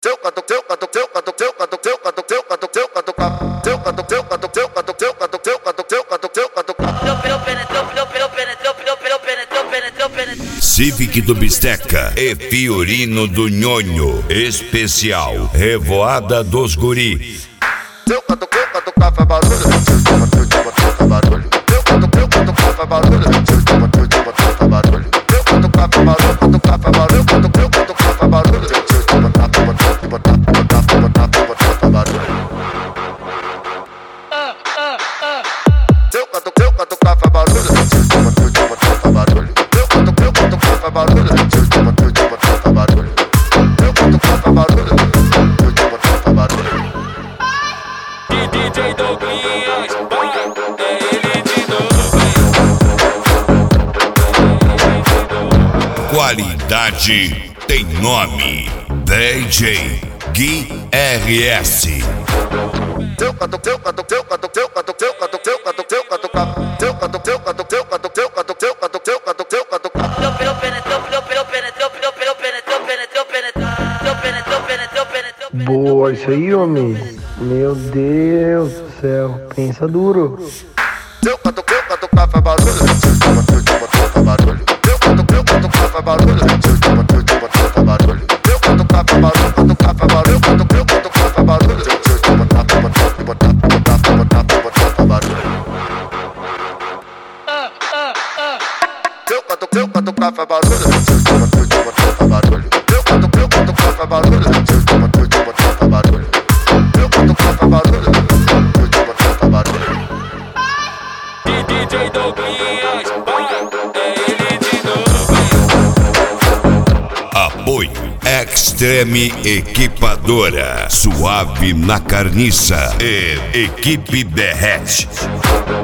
Civic do Bisteca e Fiorino do Nhonho. Especial Revoada dos Guri. DJ Douglas, ele de novo. Qualidade tem nome. DJ Gui RS. Boa, isso aí, homem. Meu Deus do céu, pensa duro. DJ Douglas, ele de novo. Apoio Extreme Equipadora, Suave na Carniça e Equipe Berrete.